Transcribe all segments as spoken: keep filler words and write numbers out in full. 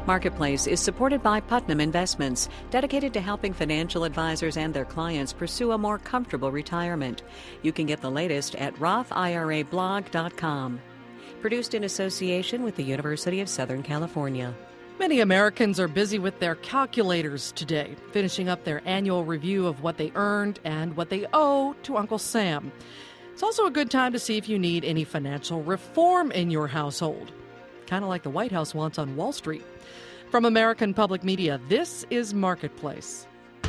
Marketplace is supported by Putnam Investments, dedicated to helping financial advisors and their clients pursue a more comfortable retirement. You can get the latest at roth I R A blog dot com. Produced in association with the University of Southern California. Many Americans are busy with their calculators today, finishing up their annual review of what they earned and what they owe to Uncle Sam. It's also a good time to see if you need any financial reform in your household, kind of like the White House wants on Wall Street. From American Public Media, this is Marketplace.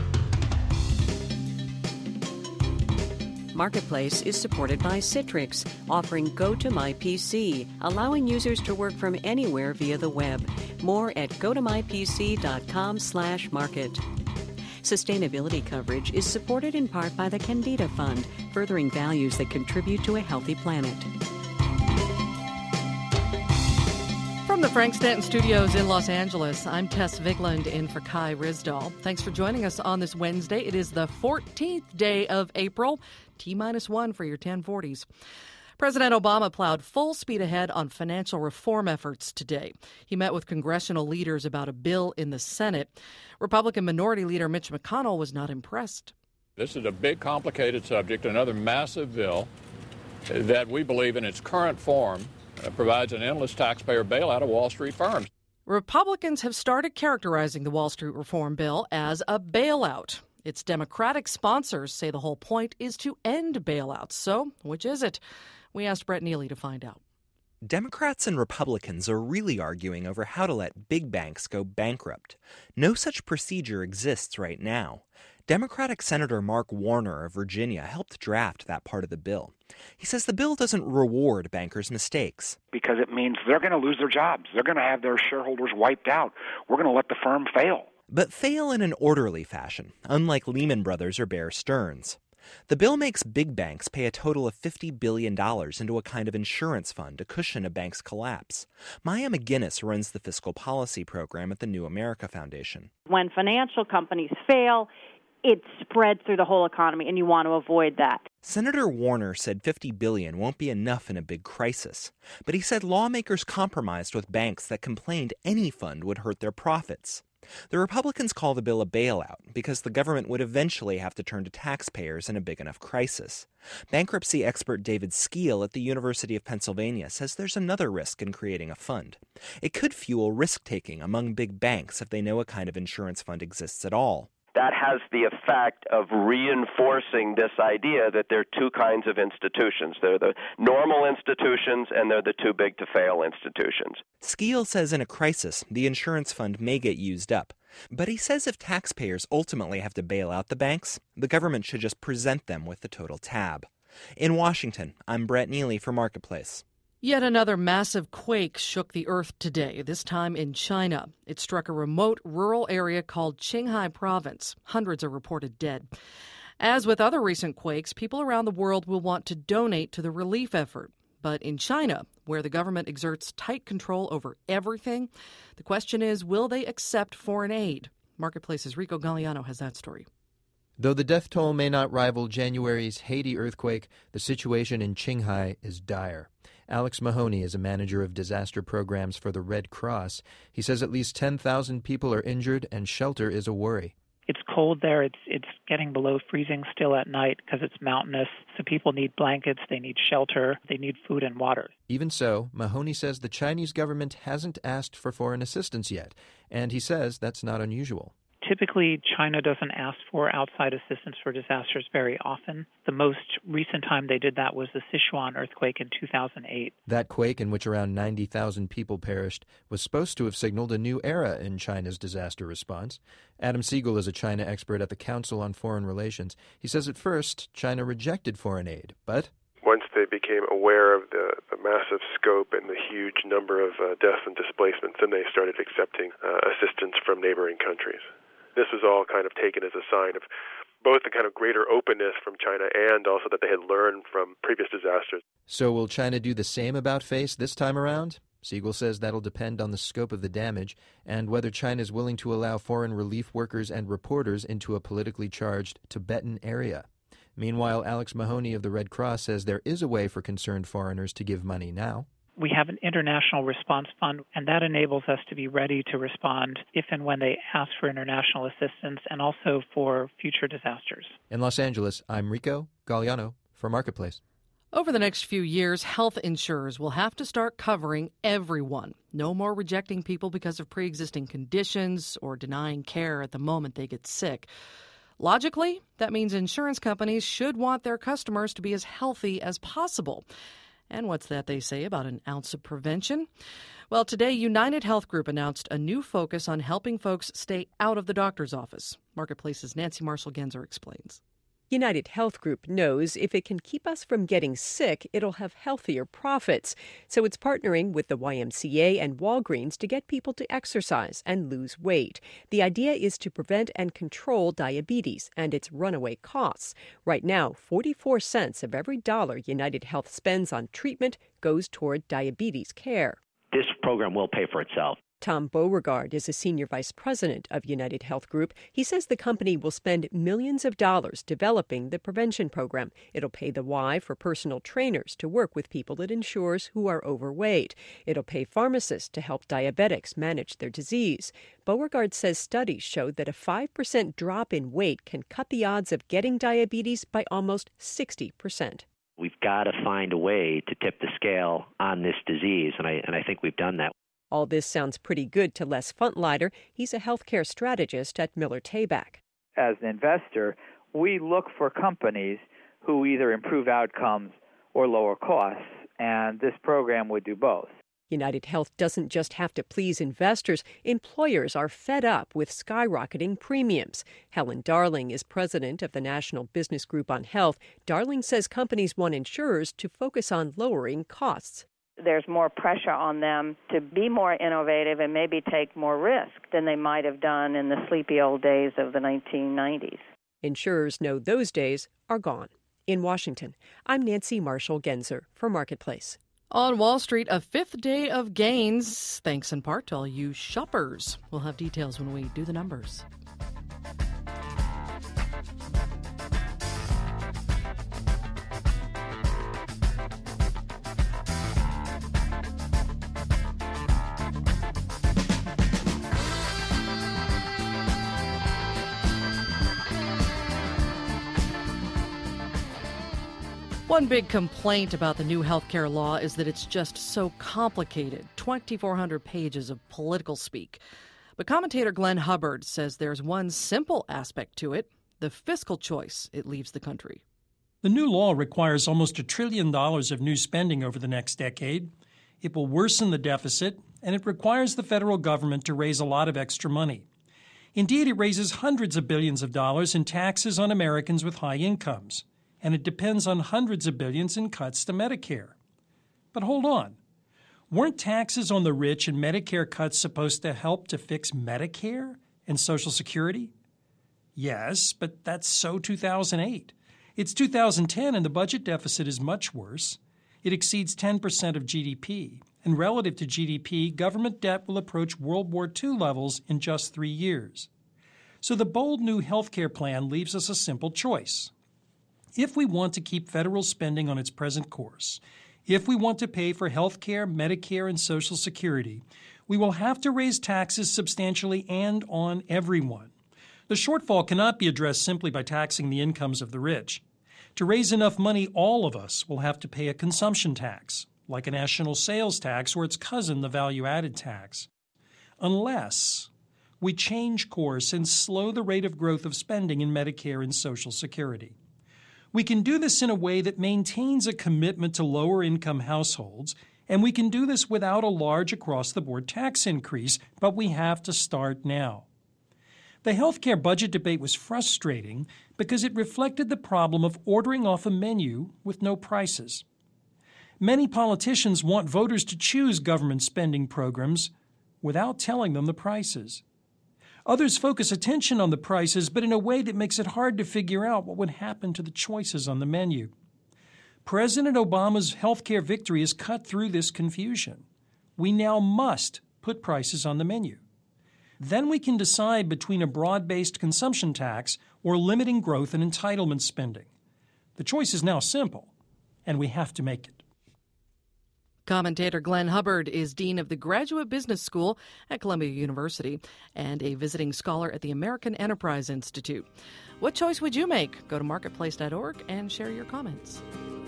Marketplace is supported by Citrix, offering GoToMyPC, allowing users to work from anywhere via the web. More at gotomypc.com slash market. Sustainability coverage is supported in part by the Candida Fund, furthering values that contribute to a healthy planet. From the Frank Stanton Studios in Los Angeles, I'm Tess Vigland in for Kai Risdall. Thanks for joining us on this Wednesday. It is the fourteenth day of April, T minus one for your ten forties. President Obama plowed full speed ahead on financial reform efforts today. He met with congressional leaders about a bill in the Senate. Republican Minority Leader Mitch McConnell was not impressed. This is a big, complicated subject, another massive bill that we believe in its current form uh, provides an endless taxpayer bailout of Wall Street firms. Republicans have started characterizing the Wall Street reform bill as a bailout. Its Democratic sponsors say the whole point is to end bailouts. So, which is it? We asked Brett Neely to find out. Democrats and Republicans are really arguing over how to let big banks go bankrupt. No such procedure exists right now. Democratic Senator Mark Warner of Virginia helped draft that part of the bill. He says the bill doesn't reward bankers' mistakes. Because it means they're going to lose their jobs. They're going to have their shareholders wiped out. We're going to let the firm fail. But fail in an orderly fashion, unlike Lehman Brothers or Bear Stearns. The bill makes big banks pay a total of fifty billion dollars into a kind of insurance fund to cushion a bank's collapse. Maya McGinnis runs the fiscal policy program at the New America Foundation. When financial companies fail, it spreads through the whole economy, and you want to avoid that. Senator Warner said fifty billion dollars won't be enough in a big crisis. But he said lawmakers compromised with banks that complained any fund would hurt their profits. The Republicans call the bill a bailout because the government would eventually have to turn to taxpayers in a big enough crisis. Bankruptcy expert David Skeel at the University of Pennsylvania says there's another risk in creating a fund. It could fuel risk-taking among big banks if they know a kind of insurance fund exists at all. That has the effect of reinforcing this idea that there are two kinds of institutions. They're the normal institutions and they're the too big to fail institutions. Skeel says in a crisis, the insurance fund may get used up. But he says if taxpayers ultimately have to bail out the banks, the government should just present them with the total tab. In Washington, I'm Brett Neely for Marketplace. Yet another massive quake shook the earth today, this time in China. It struck a remote rural area called Qinghai Province. Hundreds are reported dead. As with other recent quakes, people around the world will want to donate to the relief effort. But in China, where the government exerts tight control over everything, the question is, will they accept foreign aid? Marketplace's Rico Galliano has that story. Though the death toll may not rival January's Haiti earthquake, the situation in Qinghai is dire. Alex Mahoney is a manager of disaster programs for the Red Cross. He says at least ten thousand people are injured and shelter is a worry. It's cold there. It's it's getting below freezing still at night because it's mountainous. So people need blankets, they need shelter, they need food and water. Even so, Mahoney says the Chinese government hasn't asked for foreign assistance yet, and he says that's not unusual. Typically, China doesn't ask for outside assistance for disasters very often. The most recent time they did that was the Sichuan earthquake in two thousand eight. That quake, in which around ninety thousand people perished, was supposed to have signaled a new era in China's disaster response. Adam Siegel is a China expert at the Council on Foreign Relations. He says at first, China rejected foreign aid, but once they became aware of the, the massive scope and the huge number of uh, deaths and displacements, then they started accepting uh, assistance from neighboring countries. This was all kind of taken as a sign of both the kind of greater openness from China and also that they had learned from previous disasters. So will China do the same about face this time around? Siegel says that'll depend on the scope of the damage and whether China is willing to allow foreign relief workers and reporters into a politically charged Tibetan area. Meanwhile, Alex Mahoney of the Red Cross says there is a way for concerned foreigners to give money now. We have an international response fund, and that enables us to be ready to respond if and when they ask for international assistance and also for future disasters. In Los Angeles, I'm Rico Galliano for Marketplace. Over the next few years, health insurers will have to start covering everyone. No more rejecting people because of pre-existing conditions or denying care at the moment they get sick. Logically, that means insurance companies should want their customers to be as healthy as possible. And what's that they say about an ounce of prevention? Well, today, United Health Group announced a new focus on helping folks stay out of the doctor's office. Marketplace's Nancy Marshall-Genzer explains. United Health Group knows if it can keep us from getting sick, it'll have healthier profits. So it's partnering with the Y M C A and Walgreens to get people to exercise and lose weight. The idea is to prevent and control diabetes and its runaway costs. Right now, forty-four cents of every dollar United Health spends on treatment goes toward diabetes care. This program will pay for itself. Tom Beauregard is a senior vice president of United Health Group. He says the company will spend millions of dollars developing the prevention program. It'll pay the Y for personal trainers to work with people it insures who are overweight. It'll pay pharmacists to help diabetics manage their disease. Beauregard says studies showed that a five percent drop in weight can cut the odds of getting diabetes by almost sixty percent. We've got to find a way to tip the scale on this disease, and I, and I think we've done that. All this sounds pretty good to Les Funtleider. He's a healthcare strategist at Miller Tabak. As an investor, we look for companies who either improve outcomes or lower costs, and this program would do both. United Health doesn't just have to please investors. Employers are fed up with skyrocketing premiums. Helen Darling is president of the National Business Group on Health. Darling says companies want insurers to focus on lowering costs. There's more pressure on them to be more innovative and maybe take more risk than they might have done in the sleepy old days of the nineteen nineties. Insurers know those days are gone. In Washington, I'm Nancy Marshall-Genzer for Marketplace. On Wall Street, a fifth day of gains, thanks in part to all you shoppers. We'll have details when we do the numbers. One big complaint about the new health care law is that it's just so complicated, twenty-four hundred pages of political speak. But commentator Glenn Hubbard says there's one simple aspect to it, the fiscal choice it leaves the country. The new law requires almost a trillion dollars of new spending over the next decade. It will worsen the deficit, and it requires the federal government to raise a lot of extra money. Indeed, it raises hundreds of billions of dollars in taxes on Americans with high incomes. And it depends on hundreds of billions in cuts to Medicare. But hold on. Weren't taxes on the rich and Medicare cuts supposed to help to fix Medicare and Social Security? Yes, but that's so two thousand eight. It's two thousand ten and the budget deficit is much worse. It exceeds ten percent of G D P. And relative to G D P, government debt will approach World War Two levels in just three years. So the bold new health care plan leaves us a simple choice. If we want to keep federal spending on its present course, if we want to pay for health care, Medicare, and Social Security, we will have to raise taxes substantially and on everyone. The shortfall cannot be addressed simply by taxing the incomes of the rich. To raise enough money, all of us will have to pay a consumption tax, like a national sales tax or its cousin, the value-added tax. Unless we change course and slow the rate of growth of spending in Medicare and Social Security. We can do this in a way that maintains a commitment to lower-income households, and we can do this without a large across-the-board tax increase, but we have to start now. The health care budget debate was frustrating because it reflected the problem of ordering off a menu with no prices. Many politicians want voters to choose government spending programs without telling them the prices. Others focus attention on the prices, but in a way that makes it hard to figure out what would happen to the choices on the menu. President Obama's health care victory has cut through this confusion. We now must put prices on the menu. Then we can decide between a broad-based consumption tax or limiting growth and entitlement spending. The choice is now simple, and we have to make it. Commentator Glenn Hubbard is Dean of the Graduate Business School at Columbia University and a visiting scholar at the American Enterprise Institute. What choice would you make? Go to marketplace dot org and share your comments.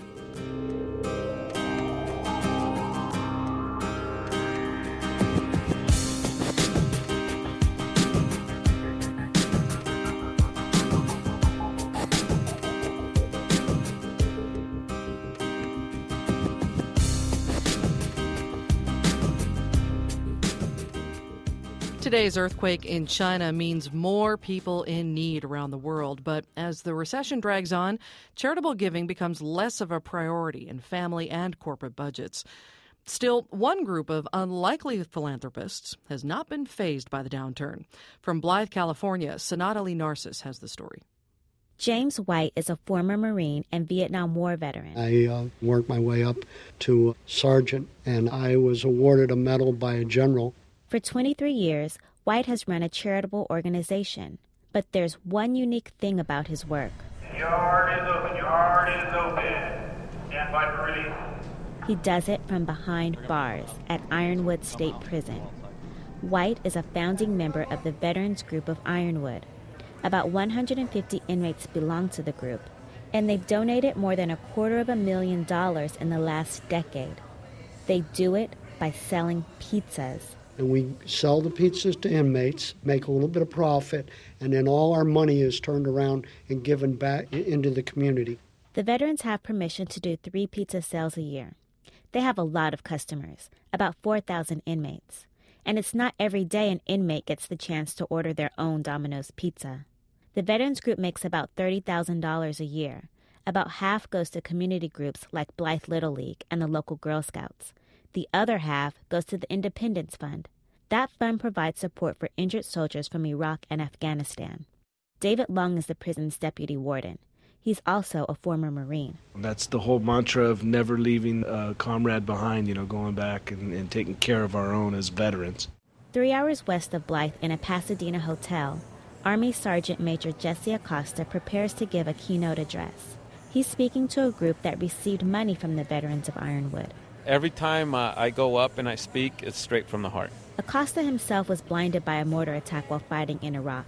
Today's earthquake in China means more people in need around the world. But as the recession drags on, charitable giving becomes less of a priority in family and corporate budgets. Still, one group of unlikely philanthropists has not been fazed by the downturn. From Blythe, California, Sonata Lee Narcisse has the story. James White is a former Marine and Vietnam War veteran. I uh, worked my way up to sergeant, and I was awarded a medal by a general. For twenty-three years, White has run a charitable organization. But there's one unique thing about his work. Yard is open, yard is open. Stand by for release. He does it from behind bars at Ironwood State Prison. White is a founding member of the Veterans Group of Ironwood. About one hundred fifty inmates belong to the group, and they've donated more than a quarter of a million dollars in the last decade. They do it by selling pizzas. And we sell the pizzas to inmates, make a little bit of profit, and then all our money is turned around and given back into the community. The veterans have permission to do three pizza sales a year. They have a lot of customers, about four thousand inmates. And it's not every day an inmate gets the chance to order their own Domino's pizza. The Veterans Group makes about thirty thousand dollars a year. About half goes to community groups like Blythe Little League and the local Girl Scouts. The other half goes to the Independence Fund. That fund provides support for injured soldiers from Iraq and Afghanistan. David Long is the prison's deputy warden. He's also a former Marine. That's the whole mantra of never leaving a comrade behind, you know, going back and, and taking care of our own as veterans. Three hours west of Blythe in a Pasadena hotel, Army Sergeant Major Jesse Acosta prepares to give a keynote address. He's speaking to a group that received money from the veterans of Ironwood. Every time uh, I go up and I speak, it's straight from the heart. Acosta himself was blinded by a mortar attack while fighting in Iraq.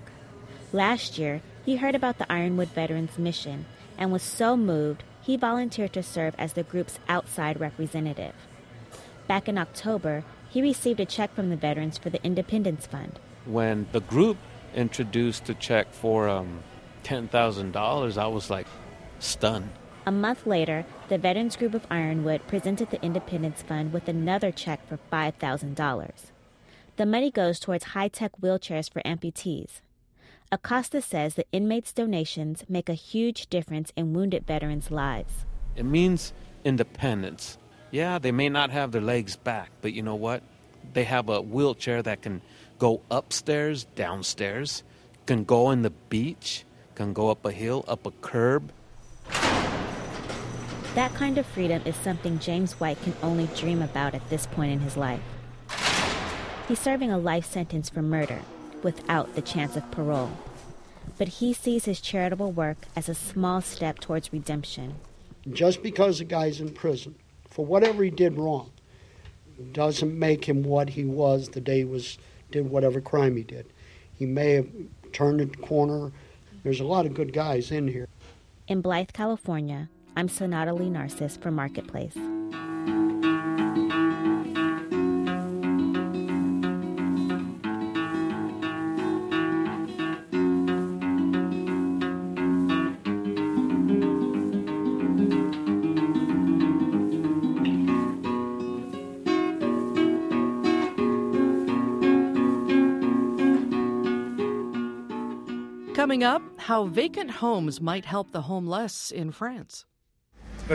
Last year, he heard about the Ironwood Veterans Mission and was so moved, he volunteered to serve as the group's outside representative. Back in October, he received a check from the veterans for the Independence Fund. When the group introduced a check for um, ten thousand dollars, I was like stunned. A month later, the Veterans Group of Ironwood presented the Independence Fund with another check for five thousand dollars. The money goes towards high-tech wheelchairs for amputees. Acosta says the inmates' donations make a huge difference in wounded veterans' lives. It means independence. Yeah, they may not have their legs back, but you know what? They have a wheelchair that can go upstairs, downstairs, can go on the beach, can go up a hill, up a curb. That kind of freedom is something James White can only dream about at this point in his life. He's serving a life sentence for murder, without the chance of parole. But he sees his charitable work as a small step towards redemption. Just because a guy's in prison for whatever he did wrong doesn't make him what he was the day he was did whatever crime he did. He may have turned a corner. There's a lot of good guys in here. In Blythe, California, I'm Sonata Lee Narcisse for Marketplace. Coming up, how vacant homes might help the homeless in France. I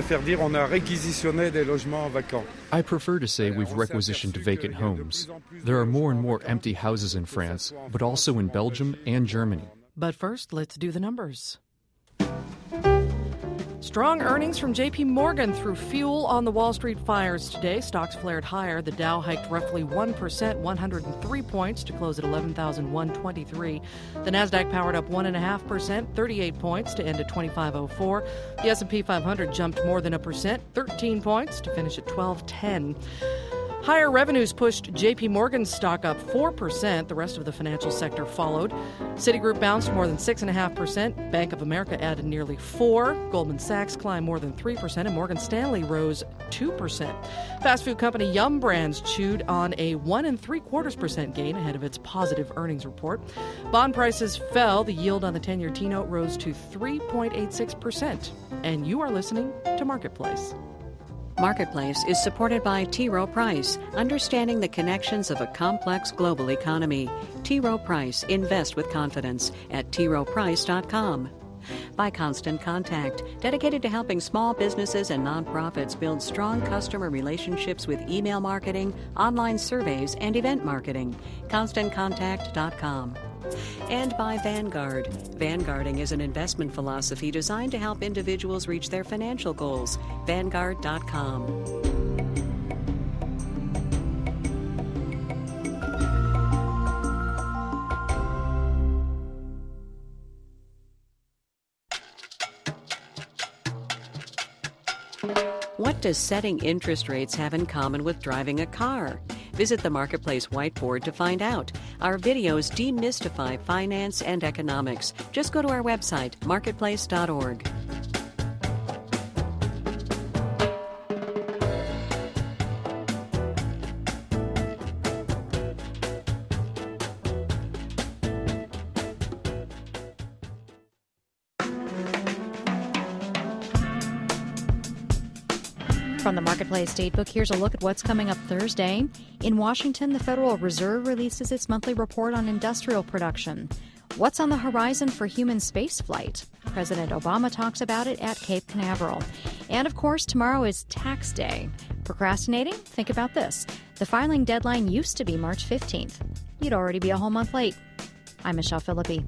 prefer to say we've requisitioned vacant homes. There are more and more empty houses in France, but also in Belgium and Germany. But first, let's do the numbers. Strong earnings from J P Morgan threw fuel on the Wall Street fires today. Stocks flared higher. The Dow hiked roughly one percent, one hundred three points, to close at eleven thousand one hundred twenty-three. The Nasdaq powered up one point five percent, thirty-eight points, to end at twenty-five oh four. The S and P five hundred jumped more than a percent, thirteen points, to finish at twelve ten. Higher revenues pushed J P Morgan's stock up four percent. The rest of the financial sector followed. Citigroup bounced more than six point five percent. Bank of America added nearly four percent. Goldman Sachs climbed more than three percent. And Morgan Stanley rose two percent. Fast food company Yum Brands chewed on a one and three quarters percent gain ahead of its positive earnings report. Bond prices fell. The yield on the ten-year T-note rose to three point eight six percent. And you are listening to Marketplace. Marketplace is supported by T. Rowe Price, understanding the connections of a complex global economy. T. Rowe Price, invest with confidence at t rowe price dot com. By Constant Contact, dedicated to helping small businesses and nonprofits build strong customer relationships with email marketing, online surveys, and event marketing. constant contact dot com. And by Vanguard. Vanguarding is an investment philosophy designed to help individuals reach their financial goals. Vanguard dot com. What does setting interest rates have in common with driving a car? Visit the Marketplace whiteboard to find out. Our videos demystify finance and economics. Just go to our website, marketplace dot org. From the Marketplace Datebook, here's a look at what's coming up Thursday. In Washington, the Federal Reserve releases its monthly report on industrial production. What's on the horizon for human spaceflight? President Obama talks about it at Cape Canaveral. And, of course, tomorrow is tax day. Procrastinating? Think about this. The filing deadline used to be March fifteenth. You'd already be a whole month late. I'm Michelle Philippi.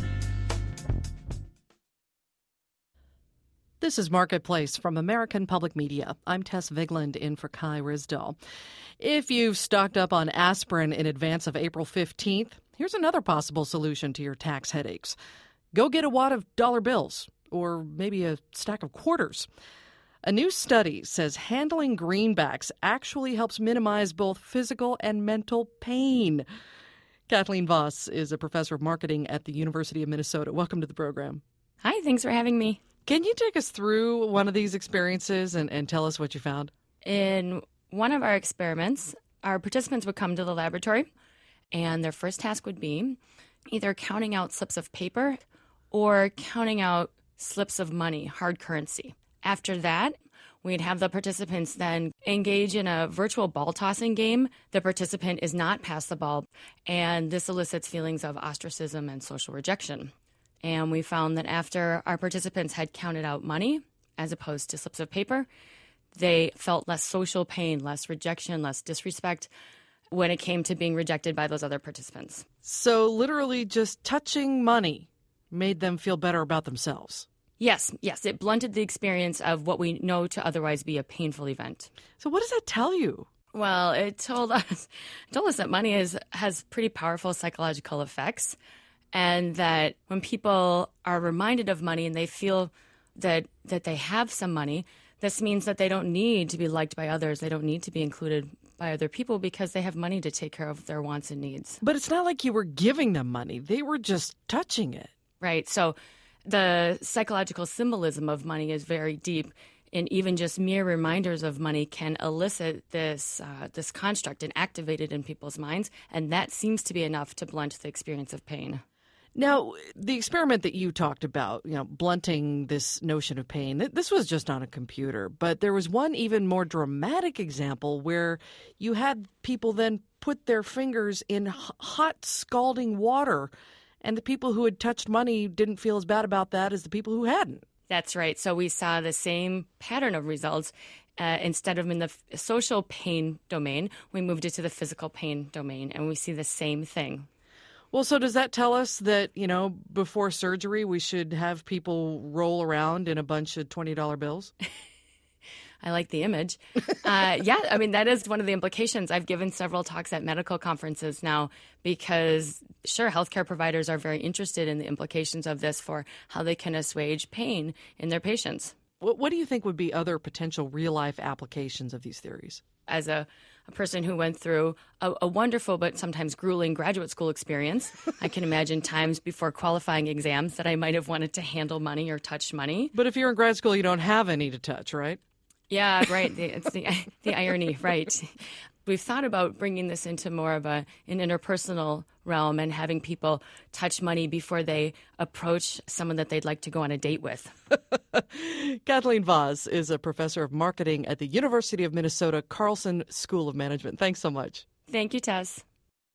This is Marketplace from American Public Media. I'm Tess Vigland in for Kai Risdahl. If you've stocked up on aspirin in advance of April fifteenth, here's another possible solution to your tax headaches. Go get a wad of dollar bills, or maybe a stack of quarters. A new study says handling greenbacks actually helps minimize both physical and mental pain. Kathleen Voss is a professor of marketing at the University of Minnesota. Welcome to the program. Hi, thanks for having me. Can you take us through one of these experiences and, and tell us what you found? In one of our experiments, our participants would come to the laboratory, and their first task would be either counting out slips of paper or counting out slips of money, hard currency. After that, we'd have the participants then engage in a virtual ball tossing game. The participant is not passed the ball, and this elicits feelings of ostracism and social rejection. And we found that after our participants had counted out money, as opposed to slips of paper, they felt less social pain, less rejection, less disrespect when it came to being rejected by those other participants. So literally just touching money made them feel better about themselves. Yes, yes. It blunted the experience of what we know to otherwise be a painful event. So what does that tell you? Well, it told us, it told us that money is, has pretty powerful psychological effects. And that when people are reminded of money and they feel that that they have some money, this means that they don't need to be liked by others. They don't need to be included by other people because they have money to take care of their wants and needs. But it's not like you were giving them money. They were just touching it. Right. So the psychological symbolism of money is very deep. And even just mere reminders of money can elicit this uh, this construct and activate it in people's minds. And that seems to be enough to blunt the experience of pain. Now, the experiment that you talked about, you know, blunting this notion of pain, this was just on a computer. But there was one even more dramatic example where you had people then put their fingers in hot, scalding water, and the people who had touched money didn't feel as bad about that as the people who hadn't. That's right. So we saw the same pattern of results. Uh, instead of in the f- social pain domain, we moved it to the physical pain domain, and we see the same thing. Well, so does that tell us that, you know, before surgery, we should have people roll around in a bunch of twenty dollar bills? I like the image. Uh, yeah, I mean, that is one of the implications. I've given several talks at medical conferences now because, sure, healthcare providers are very interested in the implications of this for how they can assuage pain in their patients. What, what do you think would be other potential real-life applications of these theories? As a, a person who went through a, a wonderful but sometimes grueling graduate school experience, I can imagine times before qualifying exams that I might have wanted to handle money or touch money. But if you're in grad school, you don't have any to touch, right? Yeah, right. The, it's the, the irony, right. We've thought about bringing this into more of a, an interpersonal realm and having people touch money before they approach someone that they'd like to go on a date with. Kathleen Voss is a professor of marketing at the University of Minnesota Carlson School of Management. Thanks so much. Thank you, Tess.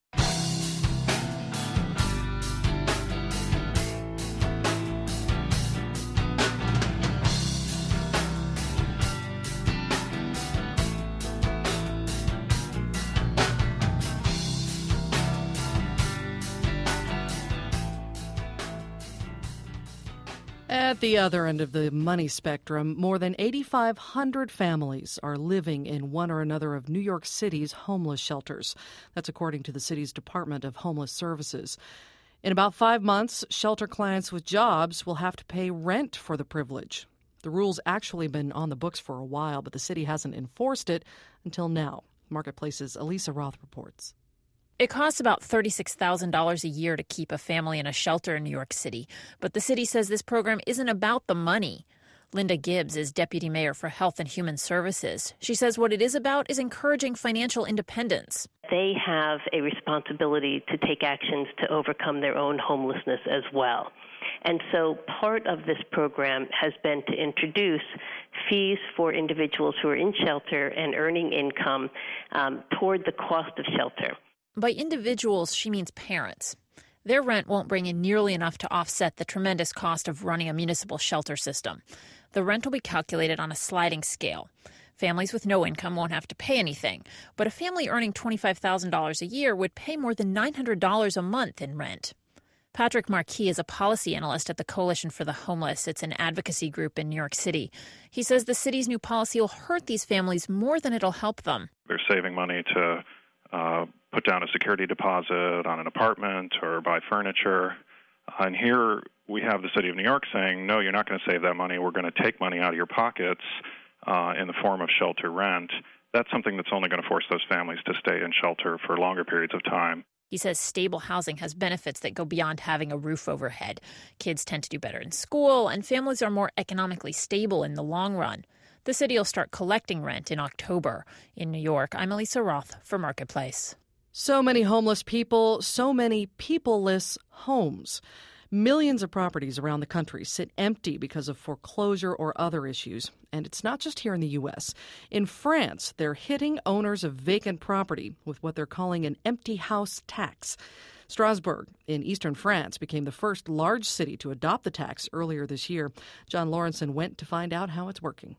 At the other end of the money spectrum, more than eighty-five hundred families are living in one or another of New York City's homeless shelters. That's according to the city's Department of Homeless Services. In about five months, shelter clients with jobs will have to pay rent for the privilege. The rule's actually been on the books for a while, but the city hasn't enforced it until now. Marketplace's Elisa Roth reports. It costs about thirty-six thousand dollars a year to keep a family in a shelter in New York City. But the city says this program isn't about the money. Linda Gibbs is deputy mayor for Health and Human Services. She says what it is about is encouraging financial independence. They have a responsibility to take actions to overcome their own homelessness as well. And so part of this program has been to introduce fees for individuals who are in shelter and earning income um, toward the cost of shelter. By individuals, she means parents. Their rent won't bring in nearly enough to offset the tremendous cost of running a municipal shelter system. The rent will be calculated on a sliding scale. Families with no income won't have to pay anything, but a family earning twenty-five thousand dollars a year would pay more than nine hundred dollars a month in rent. Patrick Marquis is a policy analyst at the Coalition for the Homeless. It's an advocacy group in New York City. He says the city's new policy will hurt these families more than it'll help them. They're saving money to uh, put down a security deposit on an apartment or buy furniture. And here we have the city of New York saying, no, you're not going to save that money. We're going to take money out of your pockets uh, in the form of shelter rent. That's something that's only going to force those families to stay in shelter for longer periods of time. He says stable housing has benefits that go beyond having a roof overhead. Kids tend to do better in school, and families are more economically stable in the long run. The city will start collecting rent in October. In New York, I'm Elisa Roth for Marketplace. So many homeless people, so many people-less homes. Millions of properties around the country sit empty because of foreclosure or other issues. And it's not just here in the U S. In France, they're hitting owners of vacant property with what they're calling an empty house tax. Strasbourg in eastern France became the first large city to adopt the tax earlier this year. John Lawrenson went to find out how it's working.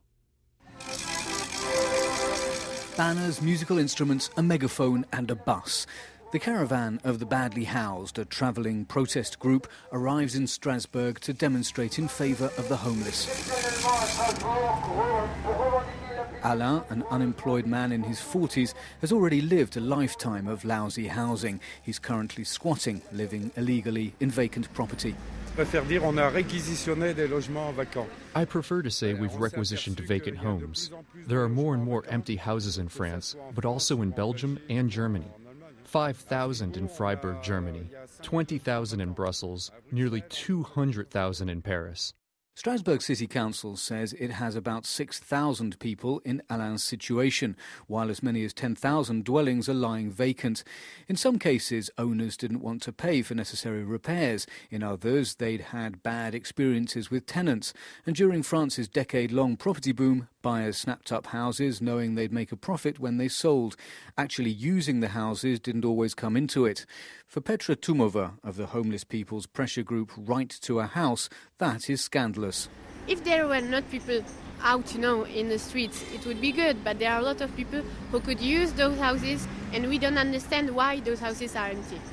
Banners, musical instruments, a megaphone and a bus. The caravan of the badly housed, a travelling protest group, arrives in Strasbourg to demonstrate in favour of the homeless. Alain, an unemployed man in his forties, has already lived a lifetime of lousy housing. He's currently squatting, living illegally in vacant property. I prefer to say we've requisitioned vacant homes. There are more and more empty houses in France, but also in Belgium and Germany. five thousand in Freiburg, Germany, twenty thousand in Brussels, nearly two hundred thousand in Paris. Strasbourg City Council says it has about six thousand people in Alain's situation, while as many as ten thousand dwellings are lying vacant. In some cases, owners didn't want to pay for necessary repairs. In others, they'd had bad experiences with tenants. And during France's decade-long property boom, buyers snapped up houses knowing they'd make a profit when they sold. Actually using the houses didn't always come into it. For Petra Tumova of the homeless people's pressure group Right to a House, that is scandalous. If there were not people out, you know, in the streets, it would be good. But there are a lot of people who could use those houses, and we don't understand why those houses are empty.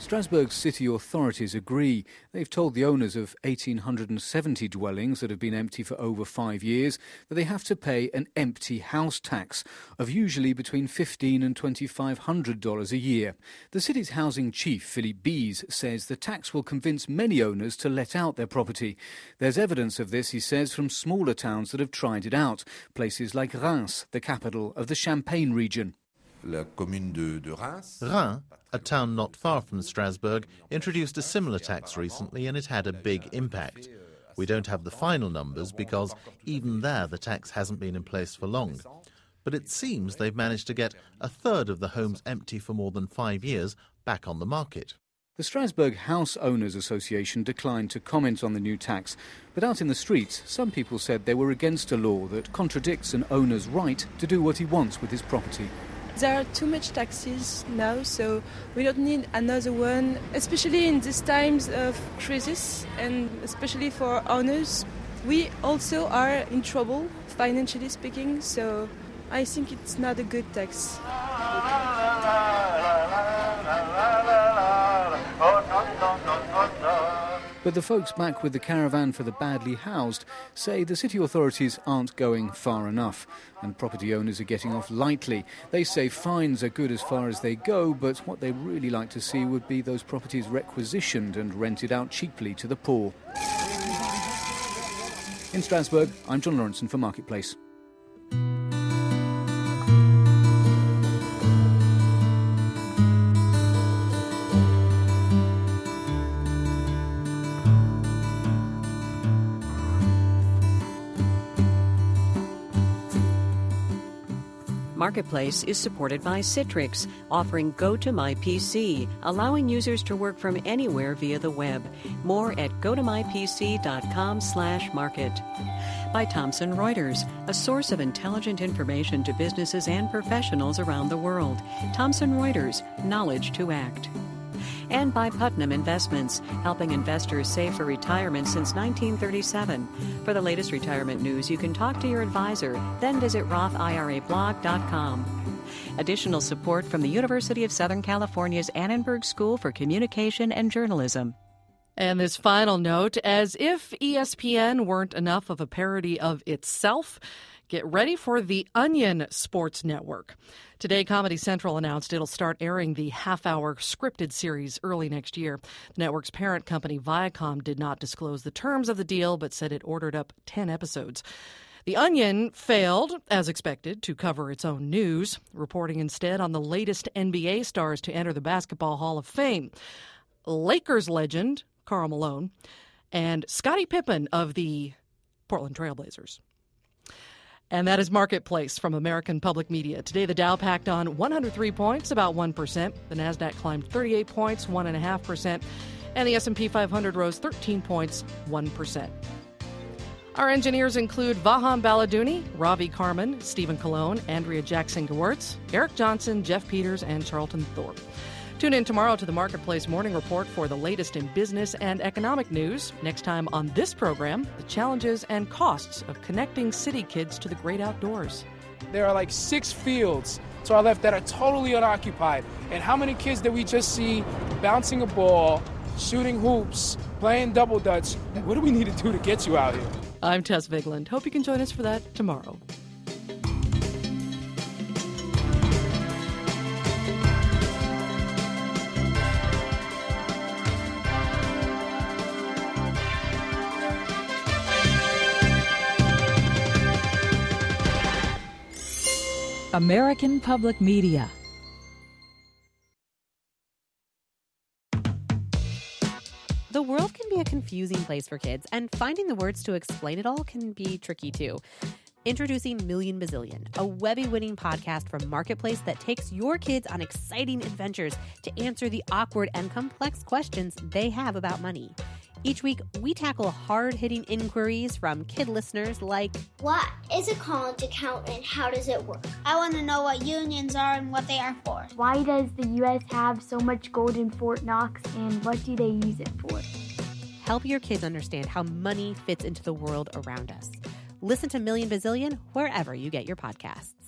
Strasbourg's city authorities agree. They've told the owners of one thousand eight hundred seventy dwellings that have been empty for over five years that they have to pay an empty house tax of usually between fifteen and twenty-five hundred dollars a year. The city's housing chief, Philippe Bies, says the tax will convince many owners to let out their property. There's evidence of this, he says, from smaller towns that have tried it out, places like Reims, the capital of the Champagne region. La commune de, de Reims, Reims, a town not far from Strasbourg, introduced a similar tax recently and it had a big impact. We don't have the final numbers because even there the tax hasn't been in place for long. But it seems they've managed to get a third of the homes empty for more than five years back on the market. The Strasbourg House Owners Association declined to comment on the new tax, but out in the streets, some people said they were against a law that contradicts an owner's right to do what he wants with his property. There are too much taxes now, so we don't need another one, especially in these times of crisis and especially for owners. We also are in trouble, financially speaking, so I think it's not a good tax. But the folks back with the caravan for the badly housed say the city authorities aren't going far enough, and property owners are getting off lightly. They say fines are good as far as they go, but what they really like to see would be those properties requisitioned and rented out cheaply to the poor. In Strasbourg, I'm John Lawrenson for Marketplace. Marketplace is supported by Citrix, offering Go to My P C, allowing users to work from anywhere via the web. More at go to my p c dot com slash market. By Thomson Reuters, a source of intelligent information to businesses and professionals around the world. Thomson Reuters, knowledge to act. And by Putnam Investments, helping investors save for retirement since nineteen thirty-seven. For the latest retirement news, you can talk to your advisor, then visit roth I R A blog dot com. Additional support from the University of Southern California's Annenberg School for Communication and Journalism. And this final note, as if E S P N weren't enough of a parody of itself, get ready for the Onion Sports Network. Today, Comedy Central announced it'll start airing the half-hour scripted series early next year. The network's parent company, Viacom, did not disclose the terms of the deal, but said it ordered up ten episodes. The Onion failed, as expected, to cover its own news, reporting instead on the latest N B A stars to enter the Basketball Hall of Fame. Lakers legend Karl Malone and Scottie Pippen of the Portland Trailblazers. And that is Marketplace from American Public Media. Today, the Dow packed on one hundred three points, about one percent. The Nasdaq climbed thirty-eight points, one point five percent. And the S and P five hundred rose thirteen points, one percent. Our engineers include Vahan Baladouni, Ravi Carmen, Stephen Colon, Andrea Jackson-Gewirtz, Eric Johnson, Jeff Peters, and Charlton Thorpe. Tune in tomorrow to the Marketplace Morning Report for the latest in business and economic news. Next time on this program, the challenges and costs of connecting city kids to the great outdoors. There are like six fields to our left that are totally unoccupied. And how many kids did we just see bouncing a ball, shooting hoops, playing double dutch? What do we need to do to get you out here? I'm Tess Vigland. Hope you can join us for that tomorrow. American Public Media. The world can be a confusing place for kids, and finding the words to explain it all can be tricky too. Introducing Million Bazillion, a Webby-winning podcast from Marketplace that takes your kids on exciting adventures to answer the awkward and complex questions they have about money. Each week, we tackle hard-hitting inquiries from kid listeners like, what is a college account and how does it work? I want to know what unions are and what they are for. Why does the U S have so much gold in Fort Knox and what do they use it for? Help your kids understand how money fits into the world around us. Listen to Million Bazillion wherever you get your podcasts.